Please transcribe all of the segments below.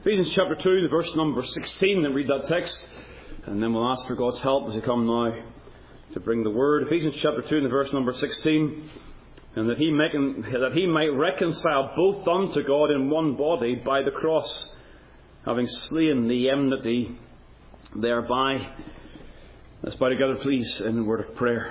Ephesians chapter 2, the verse number 16, and read that text, and then we'll ask for God's help as we come now to bring the word. Ephesians chapter 2, and the verse number 16, and that he might reconcile both unto God in one body by the cross, having slain the enmity thereby. Let's bow together, please, in a word of prayer.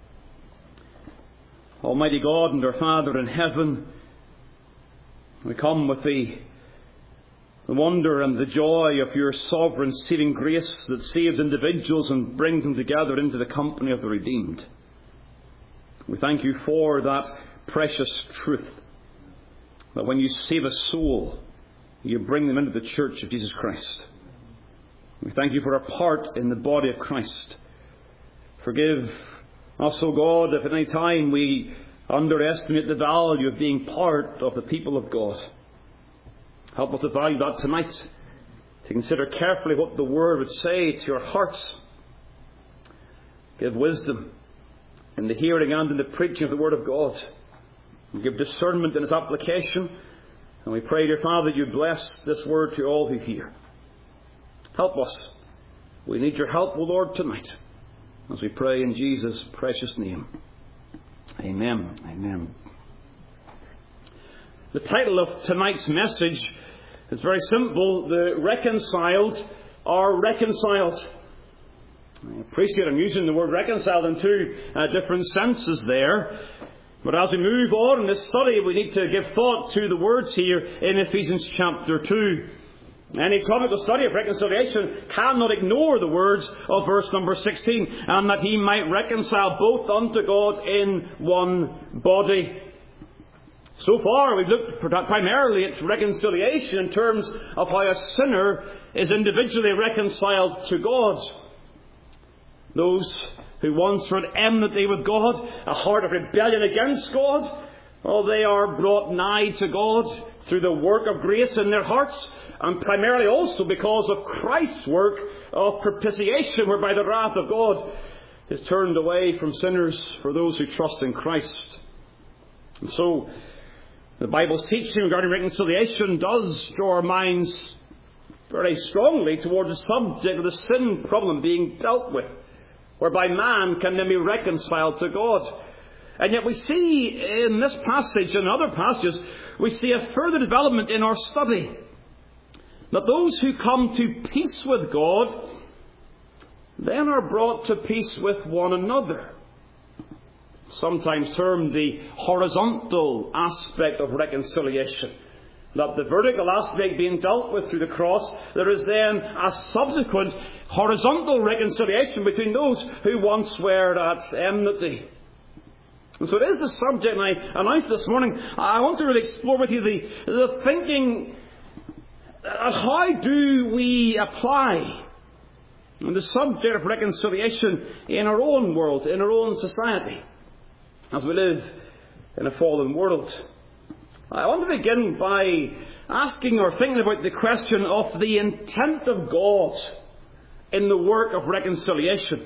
Almighty God and our Father in heaven, we come with the wonder and the joy of your sovereign saving grace that saves individuals and brings them together into the company of the redeemed. We thank you for that precious truth, that when you save a soul, you bring them into the church of Jesus Christ. We thank you for our part in the body of Christ. Forgive us, O God, if at any time we underestimate the value of being part of the people of God. Help us to value that tonight, to consider carefully what the Word would say to your hearts. Give wisdom in the hearing and in the preaching of the Word of God. And give discernment in its application. And we pray, dear Father, that you bless this Word to all who hear. Help us. We need your help, O Lord, tonight, as we pray in Jesus' precious name. Amen. Amen. The title of tonight's message is very simple. The reconciled are reconciled. I appreciate I'm using the word reconciled in two different senses there. But as we move on in this study, we need to give thought to the words here in Ephesians chapter 2. Any topical study of reconciliation cannot ignore the words of verse number 16, and that he might reconcile both unto God in one body. So far, we've looked primarily at reconciliation in terms of how a sinner is individually reconciled to God. Those who once were at enmity with God, a heart of rebellion against God, well, they are brought nigh to God through the work of grace in their hearts, and primarily also because of Christ's work of propitiation, whereby the wrath of God is turned away from sinners for those who trust in Christ. And so, the Bible's teaching regarding reconciliation does draw our minds very strongly towards the subject of the sin problem being dealt with, whereby man can then be reconciled to God. And yet we see in this passage and other passages, we see a further development in our study, that those who come to peace with God then are brought to peace with one another. Sometimes termed the horizontal aspect of reconciliation. That the vertical aspect being dealt with through the cross, there is then a subsequent horizontal reconciliation between those who once were at enmity. And so it is the subject, and I announced this morning, I want to really explore with you the thinking of how do we apply the subject of reconciliation in our own world, in our own society, as we live in a fallen world. I want to begin by asking or thinking about the question of the intent of God in the work of reconciliation.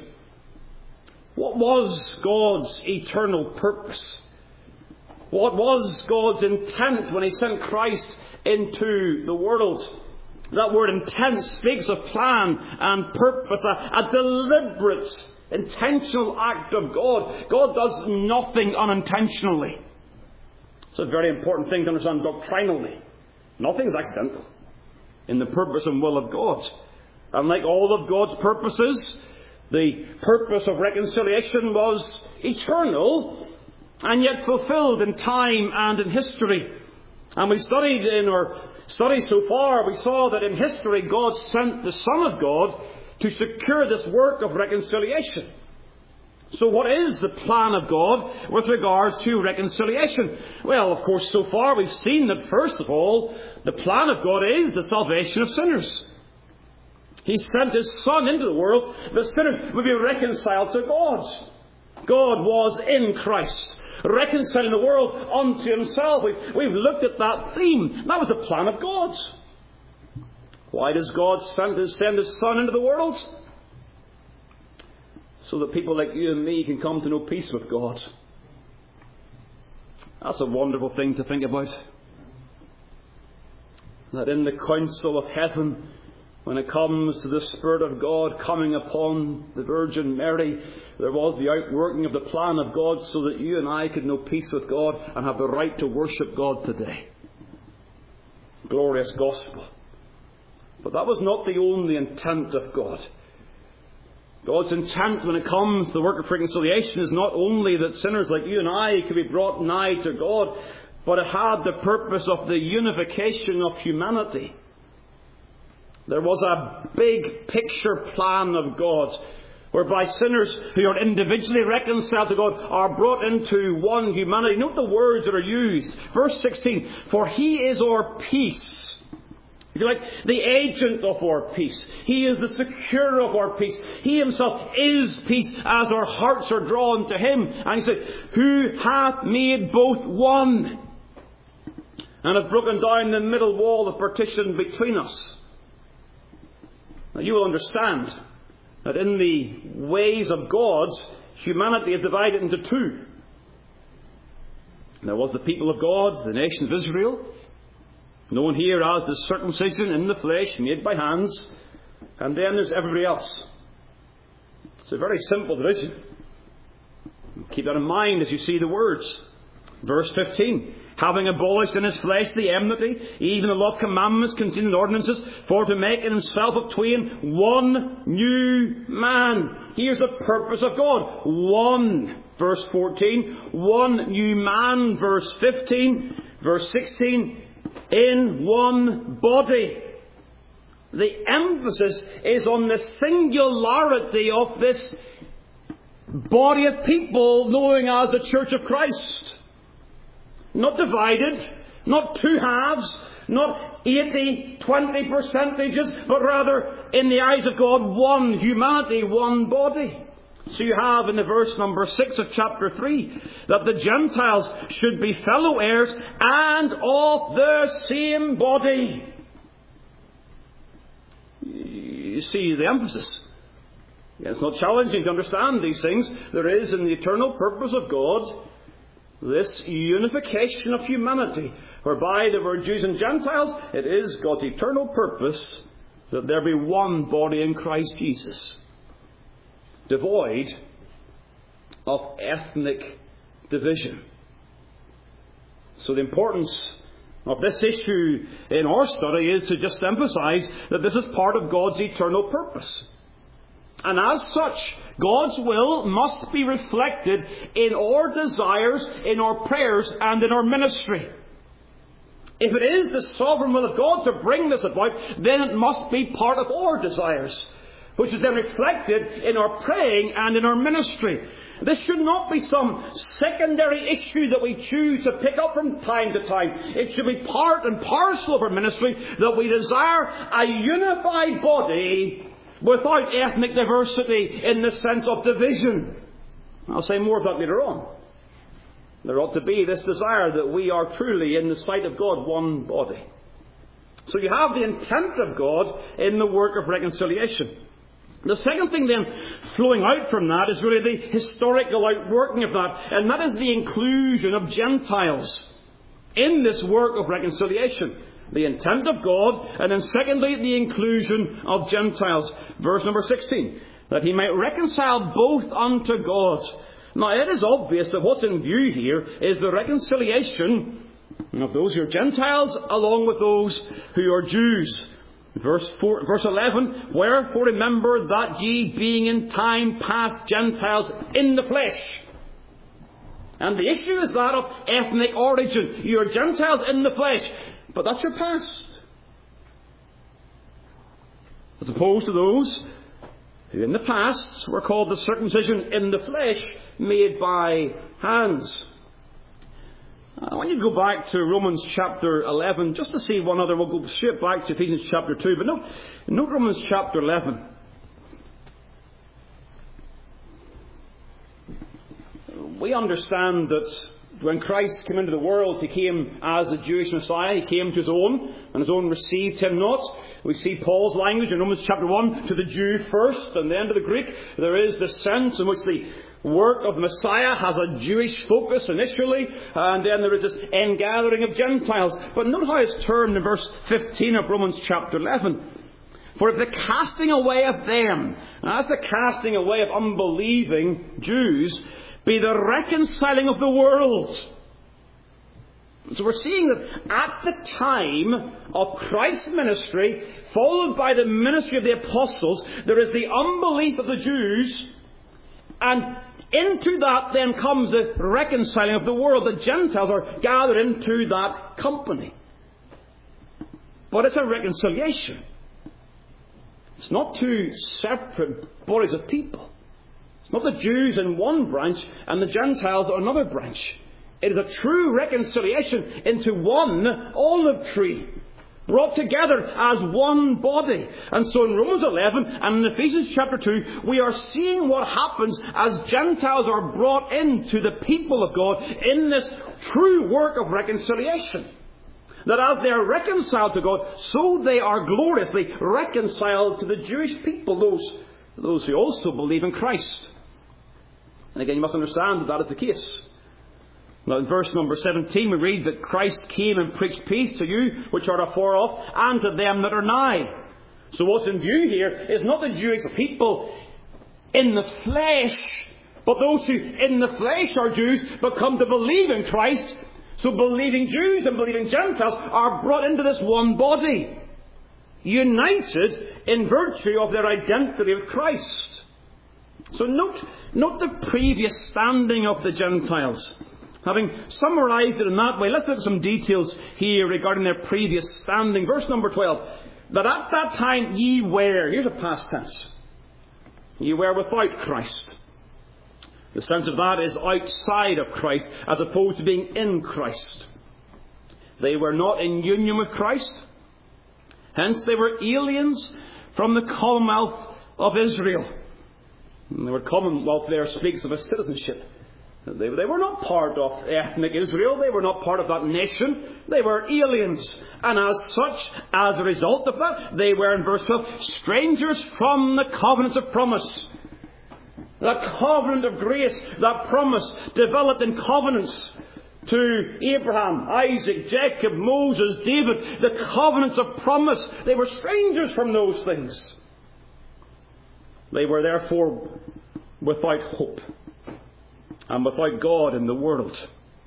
What was God's eternal purpose? What was God's intent when he sent Christ into the world? That word intent speaks of plan and purpose, a deliberate, intentional act of God. God does nothing unintentionally. It's a very important thing to understand doctrinally. Nothing is accidental in the purpose and will of God. And like all of God's purposes, the purpose of reconciliation was eternal and yet fulfilled in time and in history. And we studied in our study so far, we saw that in history God sent the Son of God to secure this work of reconciliation. So what is the plan of God with regards to reconciliation? Well, of course, so far we've seen that first of all, the plan of God is the salvation of sinners. He sent His Son into the world that sinners would be reconciled to God. God was in Christ, reconciling the world unto Himself. We've looked at that theme. That was the plan of God. Why does God send His Son into the world? So that people like you and me can come to know peace with God. That's a wonderful thing to think about. that in the council of heaven, when it comes to the Spirit of God coming upon the Virgin Mary, there was the outworking of the plan of God so that you and I could know peace with God and have the right to worship God today. Glorious gospel. But that was not the only intent of God. God's intent when it comes to the work of reconciliation is not only that sinners like you and I could be brought nigh to God, but it had the purpose of the unification of humanity. There was a big picture plan of God, whereby sinners who are individually reconciled to God are brought into one humanity. Note the words that are used. Verse 16, for He is our peace. If you like, the agent of our peace. He is the securer of our peace. He Himself is peace as our hearts are drawn to Him. And He said, who hath made both one, and hath broken down the middle wall of partition between us. Now you will understand that in the ways of God, humanity is divided into two. There was the people of God, the nation of Israel, known here as the circumcision in the flesh made by hands, and then there's everybody else. It's a very simple division. Keep that in mind as you see the words. Verse 15, having abolished in His flesh the enmity, even the law of commandments contained in ordinances, for to make in Himself of twain one new man. Here's the purpose of God. One, verse 14. One new man, verse 15. Verse 16, in one body. The emphasis is on the singularity of this body of people known as the Church of Christ. Not divided, not two halves, not 80, 20 percentages, but rather, in the eyes of God, one humanity, one body. So you have in the verse number 6 of chapter 3 that the Gentiles should be fellow heirs and of the same body. You see the emphasis. It's not challenging to understand these things. There is in the eternal purpose of God this unification of humanity, whereby there were Jews and Gentiles. It is God's eternal purpose that there be one body in Christ Jesus, devoid of ethnic division. So the importance of this issue in our study is to just emphasize that this is part of God's eternal purpose. And as such, God's will must be reflected in our desires, in our prayers, and in our ministry. If it is the sovereign will of God to bring this about, then it must be part of our desires, which is then reflected in our praying and in our ministry. This should not be some secondary issue that we choose to pick up from time to time. It should be part and parcel of our ministry that we desire a unified body without ethnic diversity in the sense of division. I'll say more of that later on. There ought to be this desire that we are truly, in the sight of God, one body. So you have the intent of God in the work of reconciliation. The second thing then flowing out from that is really the historical outworking of that, and that is the inclusion of Gentiles in this work of reconciliation. The intent of God, and then secondly, the inclusion of Gentiles. Verse number 16, that He might reconcile both unto God. Now it is obvious that what's in view here is the reconciliation of those who are Gentiles along with those who are Jews. Verse 11, wherefore remember that ye, being in time past Gentiles in the flesh. And the issue is that of ethnic origin. You are Gentiles in the flesh, but that's your past. As opposed to those who in the past were called the circumcision in the flesh made by hands. I want you to go back to Romans chapter 11 just to see one other. We'll go straight back to Ephesians chapter 2. But note Romans chapter 11. We understand that when Christ came into the world, He came as the Jewish Messiah. He came to His own, and His own received Him not. We see Paul's language in Romans chapter 1, to the Jew first, and then to the Greek. There is the sense in which work of the Messiah has a Jewish focus initially, and then there is this ingathering of Gentiles. But note how it's termed in verse 15 of Romans chapter 11. For if the casting away of them, and that's the casting away of unbelieving Jews, be the reconciling of the world. So we're seeing that at the time of Christ's ministry, followed by the ministry of the apostles, there is the unbelief of the Jews, and into that then comes the reconciling of the world. The Gentiles are gathered into that company. But it's a reconciliation. It's not two separate bodies of people. It's not the Jews in one branch and the Gentiles in another branch. It is a true reconciliation into one olive tree, brought together as one body. And so in Romans 11 and in Ephesians chapter 2, we are seeing what happens as Gentiles are brought into the people of God in this true work of reconciliation. That as they are reconciled to God, so they are gloriously reconciled to the Jewish people, those who also believe in Christ. And again, you must understand that that is the case. Now in verse number 17 we read that Christ came and preached peace to you which are afar off, and to them that are nigh. So what's in view here is not the Jewish people in the flesh, but those who in the flesh are Jews but come to believe in Christ. So believing Jews and believing Gentiles are brought into this one body, united in virtue of their identity with Christ. So note the previous standing of the Gentiles. Having summarised it in that way, let's look at some details here regarding their previous standing. Verse number 12. That at that time ye were, here's a past tense, ye were without Christ. The sense of that is outside of Christ, as opposed to being in Christ. They were not in union with Christ. Hence they were aliens from the commonwealth of Israel. And the word commonwealth there speaks of a citizenship. They were not part of ethnic Israel. They were not part of that nation. They were aliens. And as such, as a result of that, they were, in verse 12, strangers from the covenants of promise. That covenant of grace, that promise, developed in covenants to Abraham, Isaac, Jacob, Moses, David, the covenants of promise. They were strangers from those things. They were therefore without hope and without God in the world.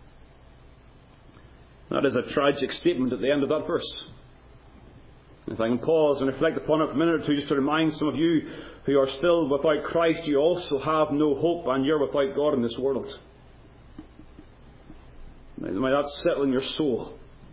That is a tragic statement at the end of that verse. If I can pause and reflect upon it for a minute or two, just to remind some of you who are still without Christ, you also have no hope and you're without God in this world. May that settle in your soul.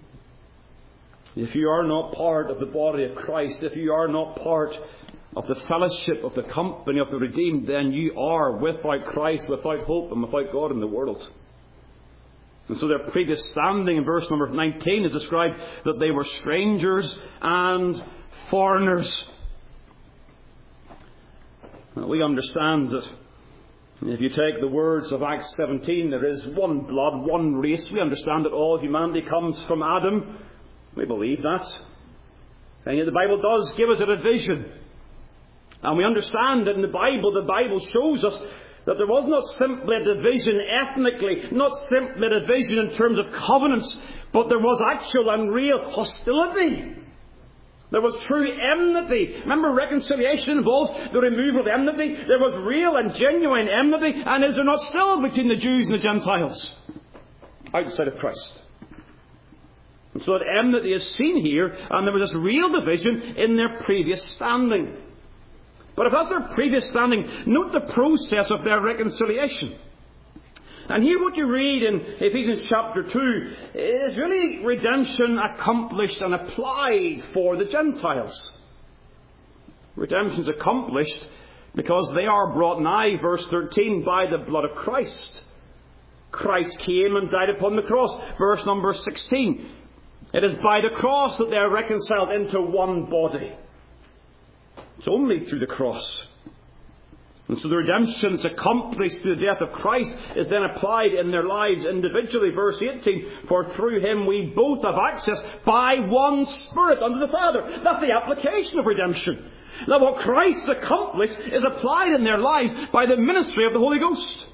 If you are not part of the body of Christ, if you are not part of the fellowship of the company of the redeemed, then you are without Christ, without hope and without God in the world. And so their previous standing in verse number 19 is described that they were strangers and foreigners. Now, we understand that if you take the words of Acts 17, there is one blood, one race. We understand that all humanity comes from Adam. We believe that. And yet the Bible does give us a division. And we understand that in the Bible shows us that there was not simply a division ethnically, not simply a division in terms of covenants, but there was actual and real hostility. There was true enmity. Remember, reconciliation involves the removal of enmity. There was real and genuine enmity, and is there not still between the Jews and the Gentiles outside of Christ? And so that enmity is seen here, and there was this real division in their previous standing. But if that's their previous standing, note the process of their reconciliation. And here what you read in Ephesians chapter 2 is really redemption accomplished and applied for the Gentiles. Redemption is accomplished because they are brought nigh, verse 13, by the blood of Christ. Christ came and died upon the cross, verse number 16. It is by the cross that they are reconciled into one body. It's only through the cross. And so the redemption that's accomplished through the death of Christ is then applied in their lives individually. Verse 18, for through him we both have access by one Spirit unto the Father. That's the application of redemption. Now what Christ accomplished is applied in their lives by the ministry of the Holy Ghost.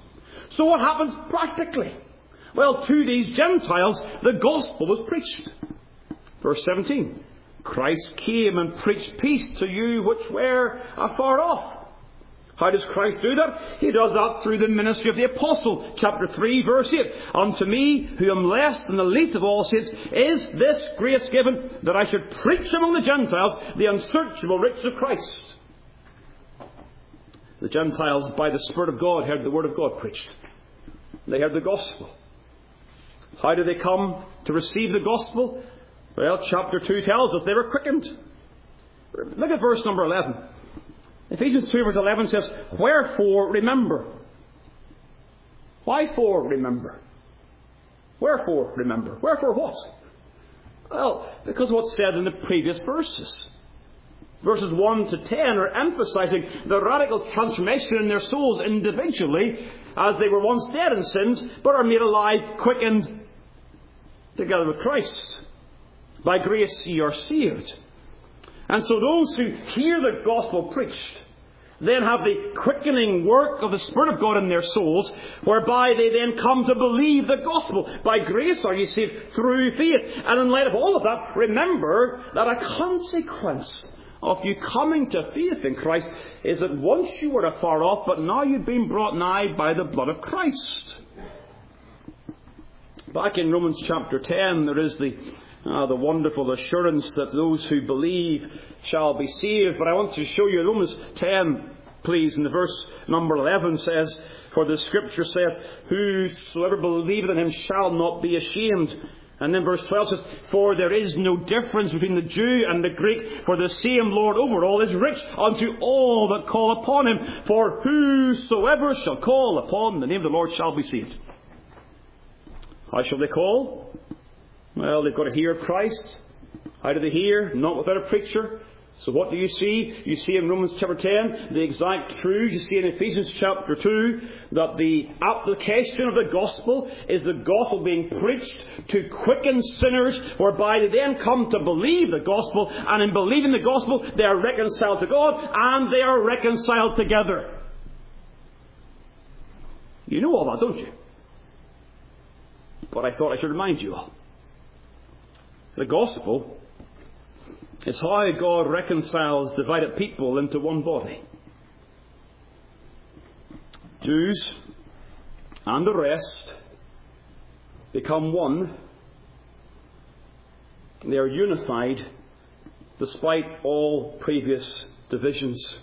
So what happens practically? Well, to these Gentiles, the gospel was preached. Verse 17. Christ came and preached peace to you which were afar off. How does Christ do that? He does that through the ministry of the apostle. Chapter 3, verse 8. Unto me, who am less than the least of all saints, is this grace given, that I should preach among the Gentiles the unsearchable riches of Christ. The Gentiles, by the Spirit of God, heard the word of God preached. They heard the gospel. How do they come to receive the gospel? Well, chapter 2 tells us they were quickened. Look at verse number 11. Ephesians 2 verse 11 says, wherefore remember. Why for remember? Wherefore remember? Wherefore what? Well, because of what's said in the previous verses. Verses 1 to 10 are emphasizing the radical transformation in their souls individually, as they were once dead in sins, but are made alive, quickened together with Christ. By grace ye are saved. And so those who hear the gospel preached then have the quickening work of the Spirit of God in their souls, whereby they then come to believe the gospel. By grace are you saved through faith. And in light of all of that, remember that a consequence of you coming to faith in Christ is that once you were afar off, but now you've been brought nigh by the blood of Christ. Back in Romans chapter 10, there is the wonderful assurance that those who believe shall be saved. But I want to show you Romans 10, please, in the verse number 11 says, for the Scripture saith, whosoever believeth in him shall not be ashamed. And then verse 12 says, for there is no difference between the Jew and the Greek, for the same Lord over all is rich unto all that call upon him. For whosoever shall call upon the name of the Lord shall be saved. How shall they call? Well, they've got to hear Christ. How do they hear? Not without a preacher. So what do you see? You see in Romans chapter 10 the exact truth. You see in Ephesians chapter 2 that the application of the gospel is the gospel being preached to quicken sinners, whereby they then come to believe the gospel, and in believing the gospel they are reconciled to God, and they are reconciled together. You know all that, don't you? But I thought I should remind you all. The gospel is how God reconciles divided people into one body. Jews and the rest become one. They are unified despite all previous divisions.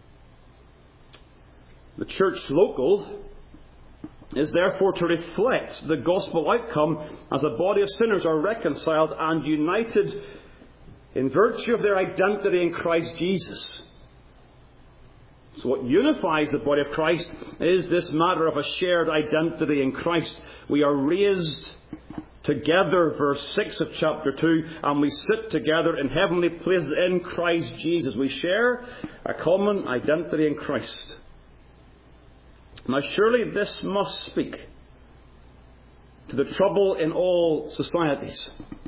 The church local is therefore to reflect the gospel outcome as a body of sinners are reconciled and united in virtue of their identity in Christ Jesus. So what unifies the body of Christ is this matter of a shared identity in Christ. We are raised together, verse 6 of chapter 2, and we sit together in heavenly places in Christ Jesus. We share a common identity in Christ. Now surely this must speak to the trouble in all societies.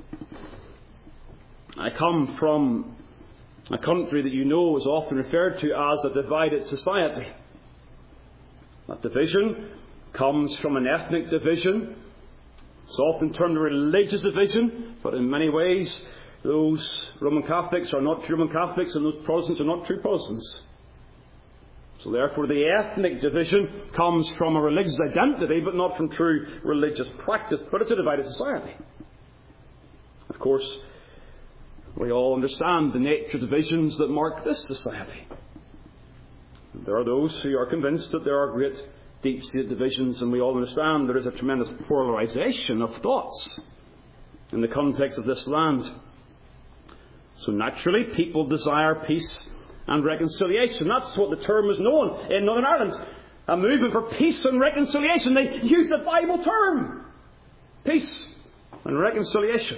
I come from a country that you know is often referred to as a divided society. That division comes from an ethnic division. It's often termed a religious division, but in many ways those Roman Catholics are not true Roman Catholics and those Protestants are not true Protestants. So therefore the ethnic division comes from a religious identity, but not from true religious practice. But it's a divided society. Of course, we all understand the nature of divisions that mark this society. There are those who are convinced that there are great deep-seated divisions, and we all understand there is a tremendous polarization of thoughts in the context of this land. So naturally, people desire peace and reconciliation. That's what the term is known in Northern Ireland. A movement for peace and reconciliation. They use the Bible term. Peace and reconciliation.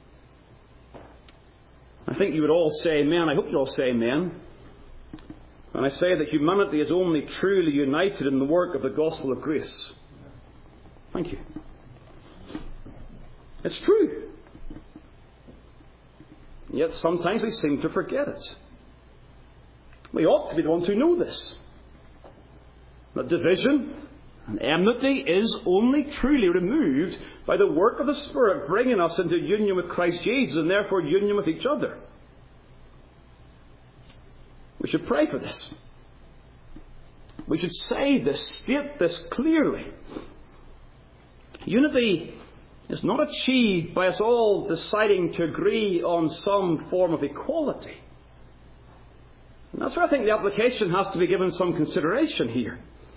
I think you would all say amen. I hope you all say amen. And I say that humanity is only truly united in the work of the gospel of grace. Thank you. It's true. Yet sometimes we seem to forget it. We ought to be the ones who know this. That division And enmity is only truly removed by the work of the Spirit bringing us into union with Christ Jesus and therefore union with each other. We should pray for this. We should say this, state this clearly. Unity is not achieved by us all deciding to agree on some form of equality. And that's where I think the application has to be given some consideration here.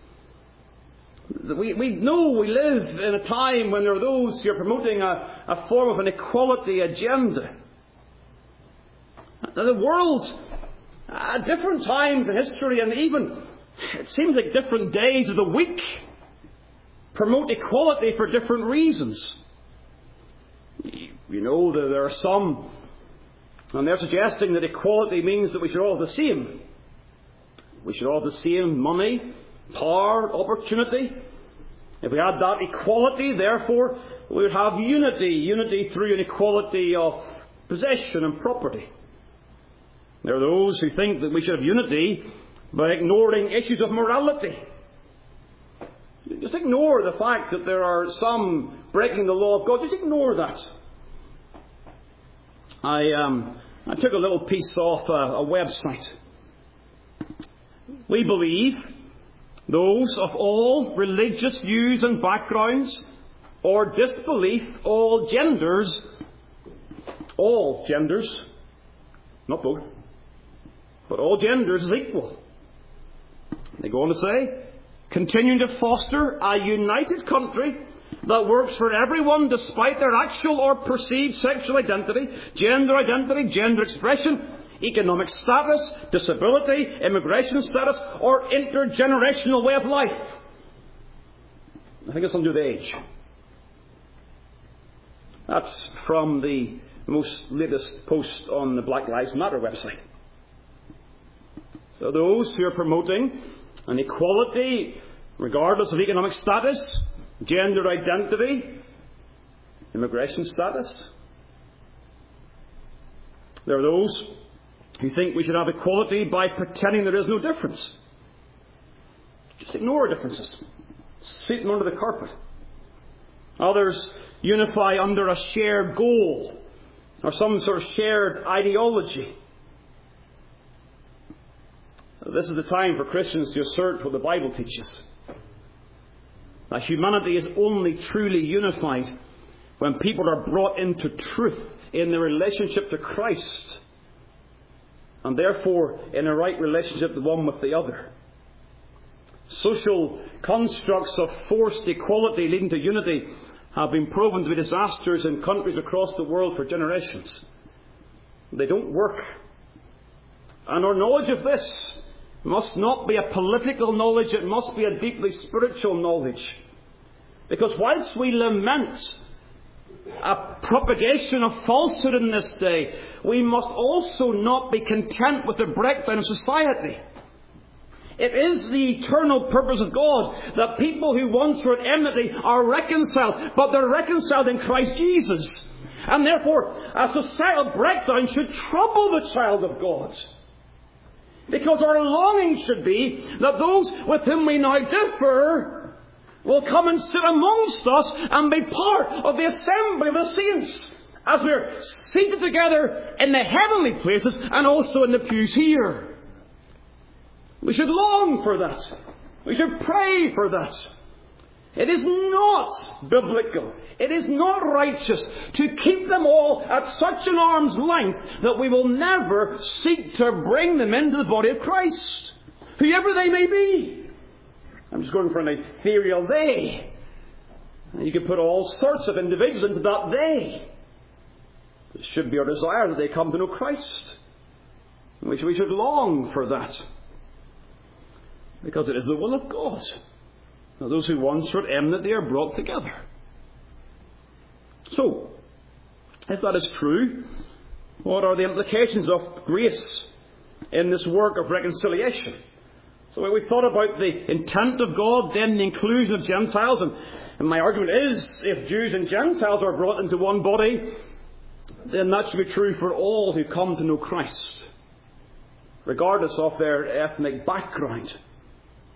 We know we live in a time when there are those who are promoting a form of an equality agenda. The world, at different times in history, and even, it seems like different days of the week, promote equality for different reasons. You know that there are some, and they're suggesting that equality means that we should all have the same. We should all have the same money, power, opportunity. If we had that equality, therefore, we would have unity. Unity through an equality of possession and property. There are those who think that we should have unity by ignoring issues of morality. Just ignore the fact that there are some breaking the law of God. Just ignore that. I took a little piece off a website. We believe those of all religious views and backgrounds or disbelief, all genders, not both, but all genders is equal. They go on to say, continuing to foster a united country that works for everyone despite their actual or perceived sexual identity, gender expression, economic status, disability, immigration status, or intergenerational way of life. I think it's something to do with age. That's from the most latest post on the Black Lives Matter website. So those who are promoting an equality regardless of economic status, gender identity, immigration status. There are those who think we should have equality by pretending there is no difference. Just ignore differences. Sweep them under the carpet. Others unify under a shared goal or some sort of shared ideology. This is the time for Christians to assert what the Bible teaches. That humanity is only truly unified when people are brought into truth in their relationship to Christ, and therefore in a right relationship the one with the other. Social constructs of forced equality leading to unity have been proven to be disasters in countries across the world for generations. They don't work. And our knowledge of this must not be a political knowledge, it must be a deeply spiritual knowledge. Because whilst we lament a propagation of falsehood in this day, we must also not be content with the breakdown of society. It is the eternal purpose of God that people who once were at enmity are reconciled, but they're reconciled in Christ Jesus. And therefore, a societal breakdown should trouble the child of God. Because our longing should be that those with whom we now differ will come and sit amongst us and be part of the assembly of the saints as we're seated together in the heavenly places and also in the pews here. We should long for that. We should pray for that. It is not biblical. It is not righteous to keep them all at such an arm's length that we will never seek to bring them into the body of Christ, whoever they may be. I'm just going for an ethereal they. You could put all sorts of individuals into that they. It should be our desire that they come to know Christ. We should long for that, because it is the will of God. Now, those who once were at enmity are brought together. So, if that is true, what are the implications of grace in this work of reconciliation? So we thought about the intent of God, then the inclusion of Gentiles, and my argument is, if Jews and Gentiles are brought into one body, then that should be true for all who come to know Christ, regardless of their ethnic background.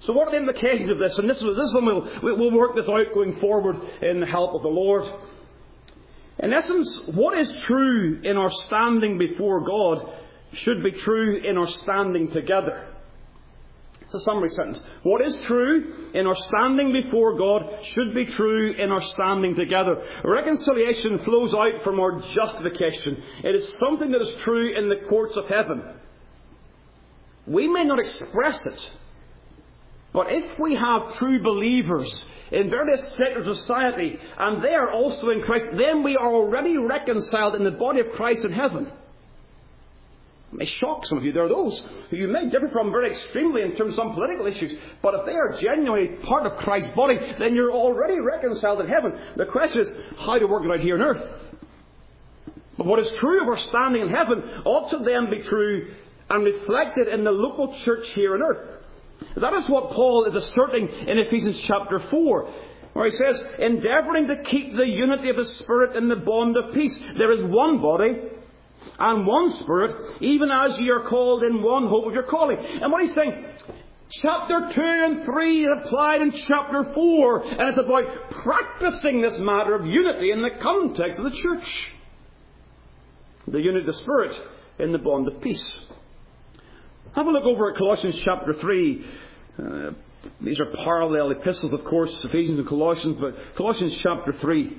So what are the implications of this? And this is one we'll work this out going forward in the help of the Lord. In essence, what is true in our standing before God should be true in our standing together. It's a summary sentence. What is true in our standing before God should be true in our standing together. Reconciliation flows out from our justification. It is something that is true in the courts of heaven. We may not express it, but if we have true believers in various sectors of society, and they are also in Christ, then we are already reconciled in the body of Christ in heaven. It may shock some of you. There are those who you may differ from very extremely in terms of some political issues, but if they are genuinely part of Christ's body, then you're already reconciled in heaven. The question is how to work it out here on earth. But what is true of our standing in heaven ought to then be true and reflected in the local church here on earth. That is what Paul is asserting in Ephesians chapter 4, where he says, endeavouring to keep the unity of the Spirit in the bond of peace. There is one body and one Spirit, even as ye are called in one hope of your calling. And what he's saying, chapter 2 and 3 is applied in chapter 4, and it's about practicing this matter of unity in the context of the church. The unity of the Spirit in the bond of peace. Have a look over at Colossians chapter 3. These are parallel epistles, of course, Ephesians and Colossians, but Colossians chapter 3,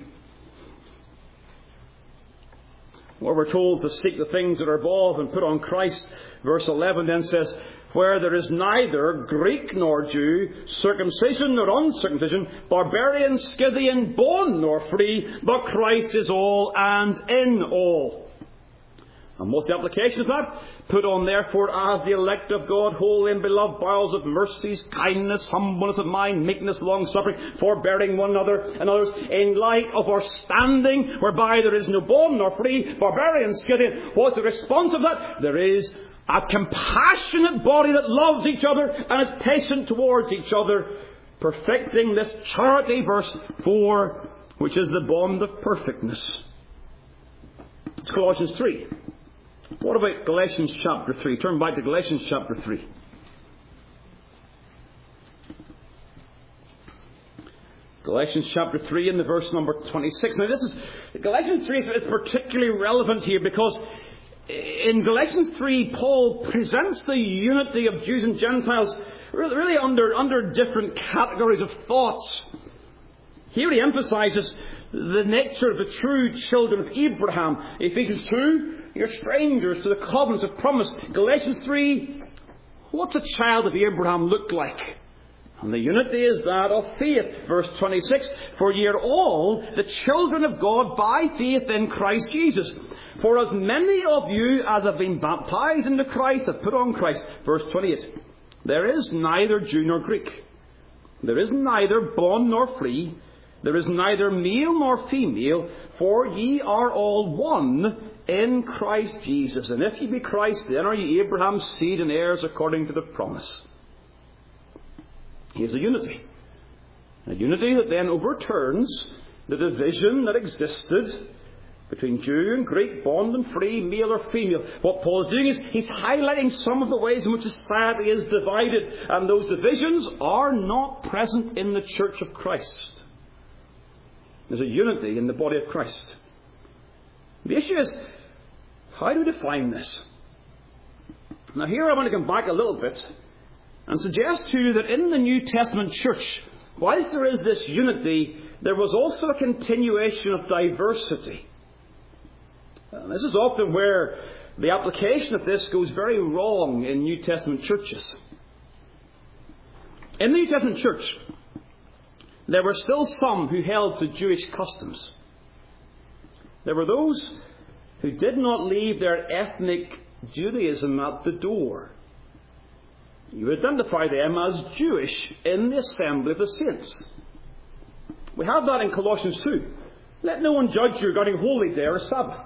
where we're told to seek the things that are above and put on Christ. Verse 11 then says, where there is neither Greek nor Jew, circumcision nor uncircumcision, barbarian, Scythian, bond nor free, but Christ is all and in all. And what's the application of that? Put on therefore as the elect of God, holy and beloved, bowels of mercies, kindness, humbleness of mind, meekness, long-suffering, forbearing one another and others, in light of our standing, whereby there is no bond nor free, barbarian, Scythian. What's the response of that? There is a compassionate body that loves each other and is patient towards each other, perfecting this charity, verse 4, which is the bond of perfectness. It's Colossians 3. What about Galatians chapter 3? Turn back to Galatians chapter 3. Galatians chapter 3 and the verse number 26. Now Galatians 3 is particularly relevant here because in Galatians 3 Paul presents the unity of Jews and Gentiles really under different categories of thoughts. Here he emphasizes the nature of the true children of Abraham. Ephesians 2, you're strangers to the covenants of promise. Galatians 3, what's a child of Abraham look like? And the unity is that of faith. Verse 26, for ye are all the children of God by faith in Christ Jesus. For as many of you as have been baptized into Christ have put on Christ. Verse 28, there is neither Jew nor Greek. There is neither bond nor free. There is neither male nor female, for ye are all one in Christ Jesus. And if ye be Christ, then are ye Abraham's seed and heirs according to the promise. Here's a unity. A unity that then overturns the division that existed between Jew and Greek, bond and free, male or female. What Paul is doing is he's highlighting some of the ways in which society is divided, and those divisions are not present in the church of Christ. There's a unity in the body of Christ. The issue is, how do we define this? Now here I want to come back a little bit and suggest to you that in the New Testament church, whilst there is this unity, there was also a continuation of diversity. And this is often where the application of this goes very wrong in New Testament churches. In the New Testament church, there were still some who held to Jewish customs. There were those who did not leave their ethnic Judaism at the door. You identify them as Jewish in the assembly of the saints. We have that in Colossians 2. Let no one judge you regarding holy day or Sabbath.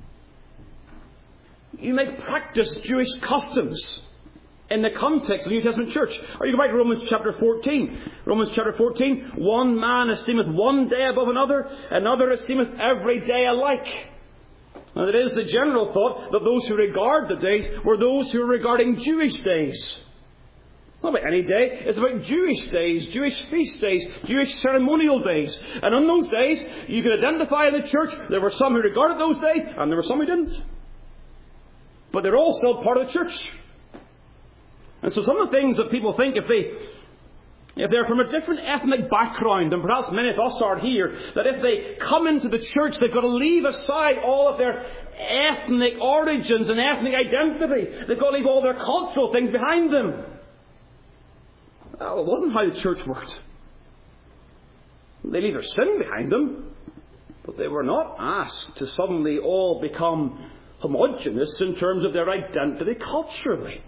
You may practice Jewish customs in the context of the New Testament church. Or you go back to Romans chapter 14. Romans chapter 14, one man esteemeth one day above another, another esteemeth every day alike. And it is the general thought that those who regard the days were those who were regarding Jewish days. Not about any day. It's about Jewish days, Jewish feast days, Jewish ceremonial days. And on those days, you could identify in the church, there were some who regarded those days, and there were some who didn't. But they're all still part of the church. And so some of the things that people think, if they're from a different ethnic background, and perhaps many of us are here, that if they come into the church, they've got to leave aside all of their ethnic origins and ethnic identity. They've got to leave all their cultural things behind them. Well, it wasn't how the church worked. They leave their sin behind them, but they were not asked to suddenly all become homogeneous in terms of their identity culturally.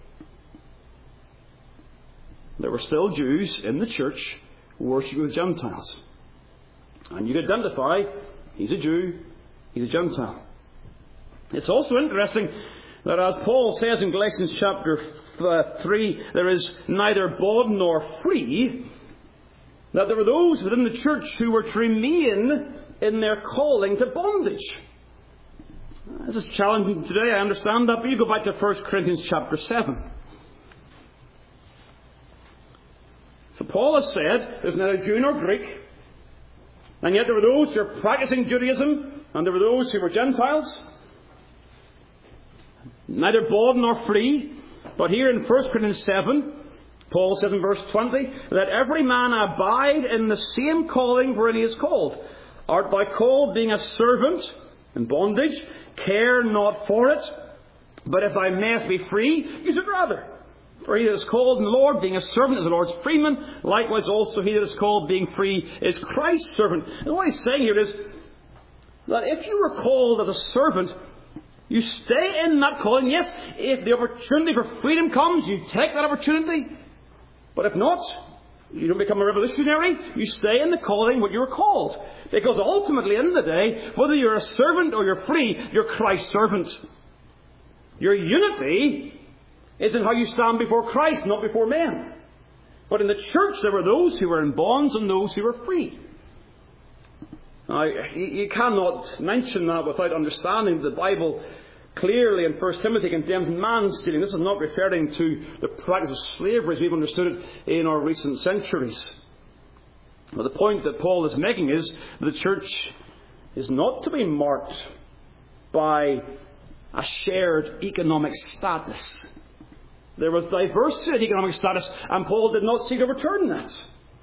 There were still Jews in the church worshipping with Gentiles. And you'd identify, he's a Jew, he's a Gentile. It's also interesting that as Paul says in Galatians chapter 3, there is neither bond nor free, that there were those within the church who were to remain in their calling to bondage. This is challenging today, I understand that, but you go back to 1 Corinthians chapter 7. So Paul has said, there's neither Jew nor Greek, and yet there were those who were practicing Judaism, and there were those who were Gentiles. Neither bond nor free. But here in 1 Corinthians 7, Paul says in verse 20, let every man abide in the same calling wherein he is called. Art thou called, being a servant in bondage? Care not for it. But if thou mayest be free, you should rather. For he that is called in the Lord, being a servant, is the Lord's freeman. Likewise also he that is called, being free, is Christ's servant. And what he's saying here is that if you were called as a servant, you stay in that calling. Yes, if the opportunity for freedom comes, you take that opportunity. But if not, you don't become a revolutionary. You stay in the calling what you were called. Because ultimately, in the day, whether you're a servant or you're free, you're Christ's servant. Your unity is in how you stand before Christ, not before men. But in the church, there were those who were in bonds and those who were free. Now, you cannot mention that without understanding the Bible clearly in 1 Timothy condemns man-stealing. This is not referring to the practice of slavery as we've understood it in our recent centuries. But the point that Paul is making is that the church is not to be marked by a shared economic status. There was diversity in economic status, and Paul did not seek to overturn that.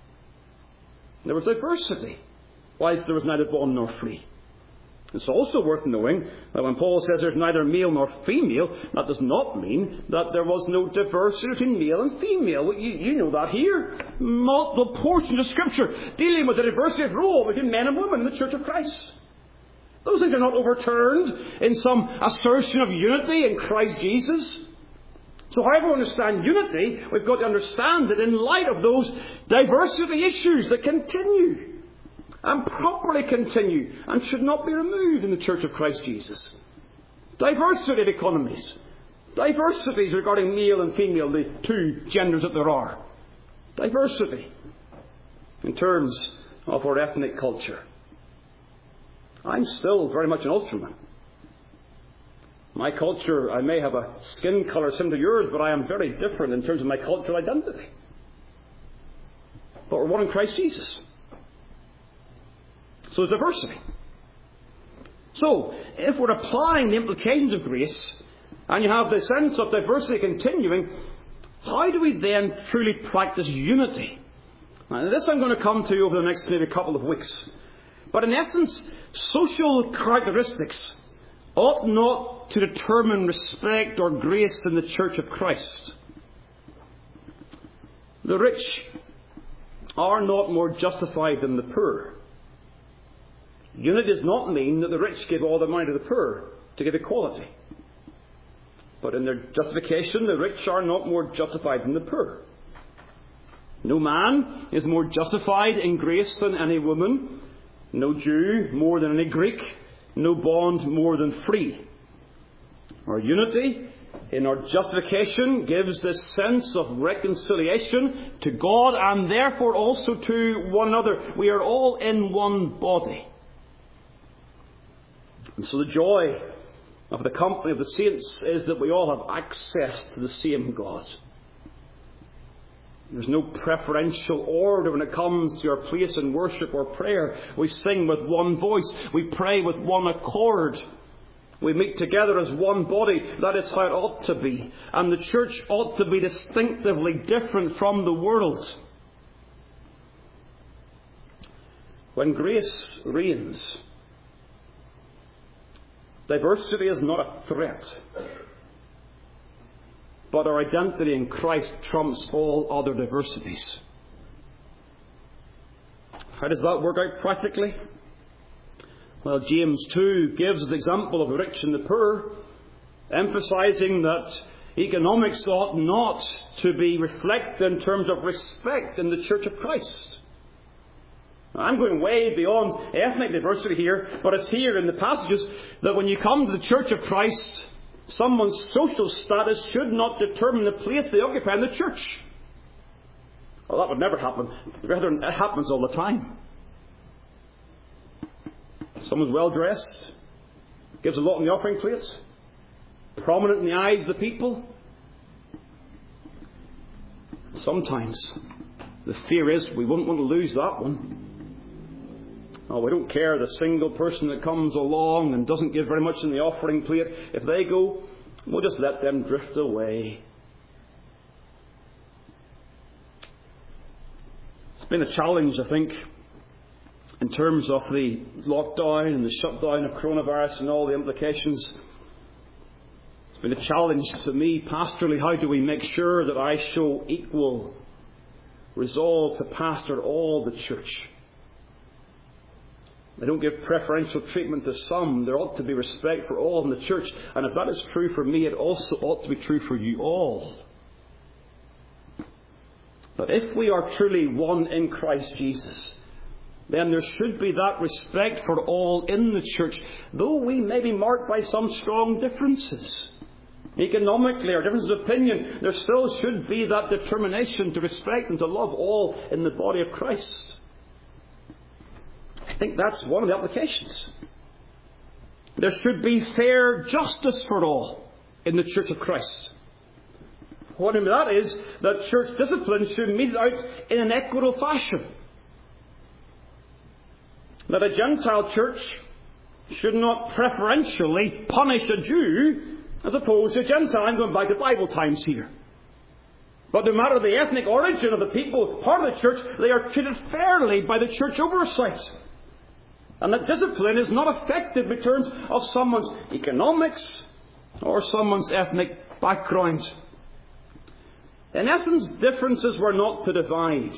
There was diversity, whilst there was neither bond nor free. It's also worth knowing that when Paul says there's neither male nor female, that does not mean that there was no diversity between male and female. You know that here. Multiple portions of Scripture dealing with the diversity of role between men and women in the Church of Christ. Those things are not overturned in some assertion of unity in Christ Jesus. So however we understand unity, we've got to understand it in light of those diversity issues that continue. And properly continue and should not be removed in the Church of Christ Jesus. Diversity of economies. Diversities regarding male and female, the two genders that there are. Diversity in terms of our ethnic culture. I'm still very much an Ulsterman. My culture, I may have a skin colour similar to yours, but I am very different in terms of my cultural identity. But we're one in Christ Jesus. So there's diversity. So, if we're applying the implications of grace, and you have the sense of diversity continuing, how do we then truly practice unity? Now, this I'm going to come to over the next maybe couple of weeks. But in essence, social characteristics ought not to determine respect or grace in the Church of Christ. The rich are not more justified than the poor. Unity does not mean that the rich give all their money to the poor to give equality. But in their justification, the rich are not more justified than the poor. No man is more justified in grace than any woman. No Jew more than any Greek. No bond more than free. Our unity in our justification gives this sense of reconciliation to God and therefore also to one another. We are all in one body. And so the joy of the company of the saints is that we all have access to the same God. There's no preferential order when it comes to our place in worship or prayer. We sing with one voice. We pray with one accord. We meet together as one body. That is how it ought to be. And the church ought to be distinctively different from the world. When grace reigns, diversity is not a threat, but our identity in Christ trumps all other diversities. How does that work out practically? Well, James 2 gives the example of the rich and the poor, emphasizing that economics ought not to be reflected in terms of respect in the Church of Christ. I'm going way beyond ethnic diversity here, but it's here in the passages that when you come to the Church of Christ, someone's social status should not determine the place they occupy in the church. Well, that would never happen. Rather, it happens all the time. Someone's well dressed, gives a lot on the offering plate, prominent in the eyes of the people. Sometimes the fear is we wouldn't want to lose that one. Oh, we don't care the single person that comes along and doesn't give very much in the offering plate. If they go, we'll just let them drift away. It's been a challenge, I think, in terms of the lockdown and the shutdown of coronavirus and all the implications. It's been a challenge to me pastorally. How do we make sure that I show equal resolve to pastor all the church? I don't give preferential treatment to some. There ought to be respect for all in the church. And if that is true for me, it also ought to be true for you all. But if we are truly one in Christ Jesus, then there should be that respect for all in the church, though we may be marked by some strong differences. Economically or differences of opinion, there still should be that determination to respect and to love all in the body of Christ. I think that's one of the applications. There should be fair justice for all in the Church of Christ. What I mean by that is that church discipline should be meted out in an equitable fashion. That a Gentile church should not preferentially punish a Jew as opposed to a Gentile. I'm going back to Bible times here. But no matter the ethnic origin of the people, part of the church, they are treated fairly by the church oversight. And that discipline is not affected in terms of someone's economics or someone's ethnic background. In essence, differences were not to divide.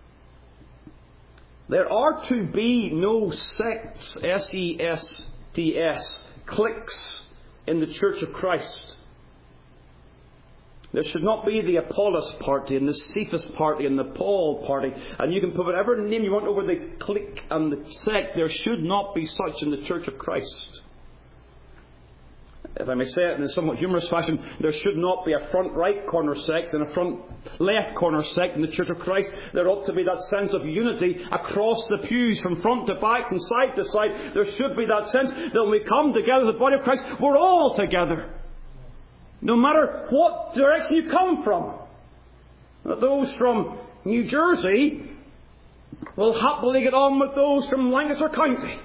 There are to be no sects, S-E-S-T-S, cliques in the Church of Christ. There should not be the Apollos party and the Cephas party and the Paul party. And you can put whatever name you want over the clique and the sect. There should not be such in the Church of Christ. If I may say it in a somewhat humorous fashion, there should not be a front right corner sect and a front left corner sect in the Church of Christ. There ought to be that sense of unity across the pews, from front to back, from side to side. There should be that sense that when we come together as the body of Christ, we're all together. No matter what direction you come from. Those from New Jersey will happily get on with those from Lancaster County.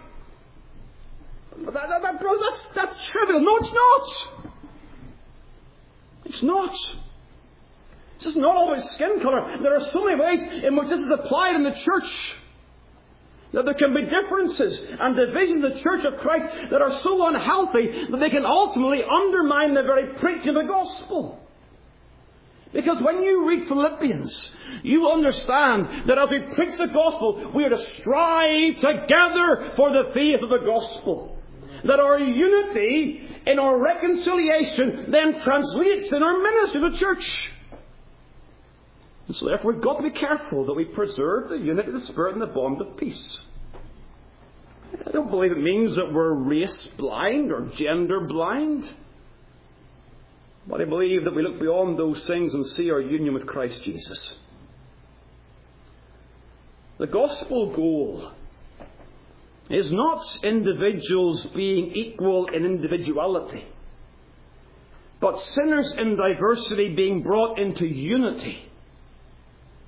That's trivial. No, it's not. It's not. This is not always skin colour. There are so many ways in which this is applied in the church. That there can be differences and divisions in the Church of Christ that are so unhealthy that they can ultimately undermine the very preaching of the gospel. Because when you read Philippians, you will understand that as we preach the gospel, we are to strive together for the faith of the gospel. That our unity in our reconciliation then translates in our ministry to the church. And so therefore we've got to be careful that we preserve the unity of the Spirit and the bond of peace. I don't believe it means that we're race blind or gender blind. But I believe that we look beyond those things and see our union with Christ Jesus. The gospel goal is not individuals being equal in individuality, but sinners in diversity being brought into unity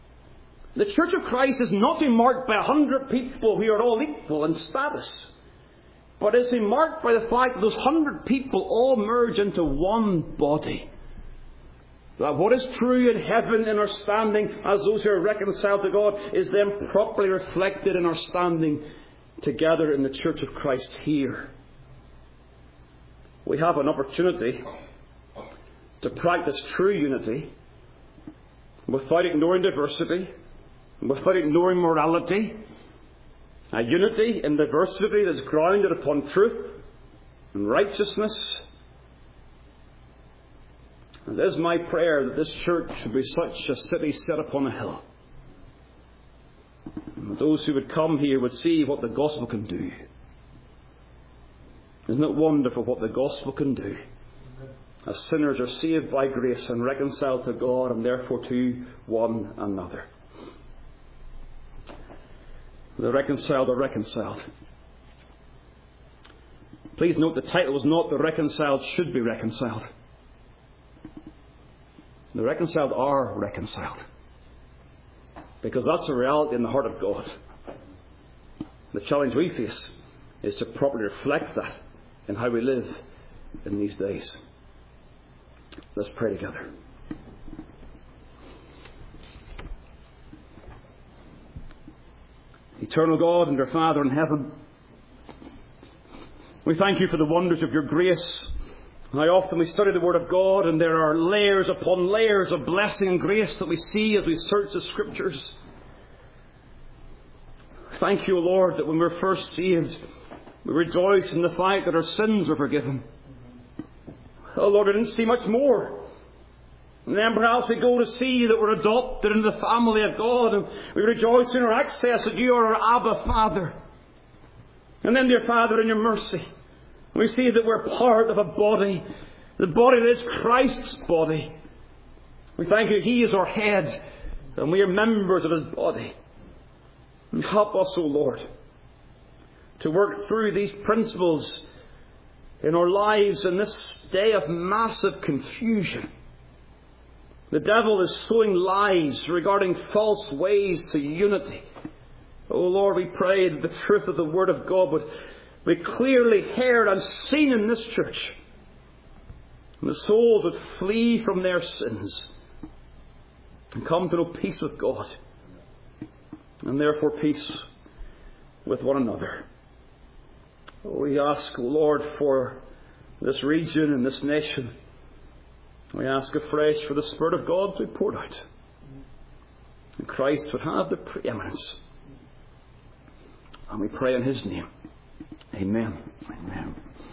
The Church of Christ is not to be marked by 100 people who are all equal in status, but is to be marked by the fact that those 100 people all merge into one body. That what is true in heaven in our standing as those who are reconciled to God is then properly reflected in our standing together in the Church of Christ here. We have an opportunity to practice true unity without ignoring diversity, without ignoring morality. A unity in diversity that's grounded upon truth and righteousness. And it is my prayer that this church should be such a city set upon a hill. And those who would come here would see what the gospel can do. Isn't it wonderful what the gospel can do? As sinners are saved by grace and reconciled to God and therefore to one another. The reconciled are reconciled. Please note the title was not "The Reconciled Should Be Reconciled." The reconciled are reconciled. Because that's a reality in the heart of God. The challenge we face is to properly reflect that in how we live in these days. Let's pray together. Eternal God and our Father in heaven, we thank you for the wonders of your grace. How often we study the Word of God and there are layers upon layers of blessing and grace that we see as we search the Scriptures. Thank you, Lord, that when we were first saved, we rejoice in the fact that our sins are forgiven. Oh Lord, we didn't see much more. And then perhaps we go to see that we're adopted into the family of God, and we rejoice in our access that you are our Abba Father. And then, dear Father, in your mercy, we see that we're part of a body, the body that is Christ's body. We thank you He is our head, and we are members of His body. And help us, O Lord, to work through these principles in our lives in this day of massive confusion. The devil is sowing lies regarding false ways to unity. Oh Lord, we pray that the truth of the Word of God would be clearly heard and seen in this church. And the souls would flee from their sins and come to know peace with God. And therefore peace with one another. We ask, O Lord, for this region and this nation. We ask afresh for the Spirit of God to be poured out. And Christ would have the preeminence. And we pray in His name. Amen. Amen.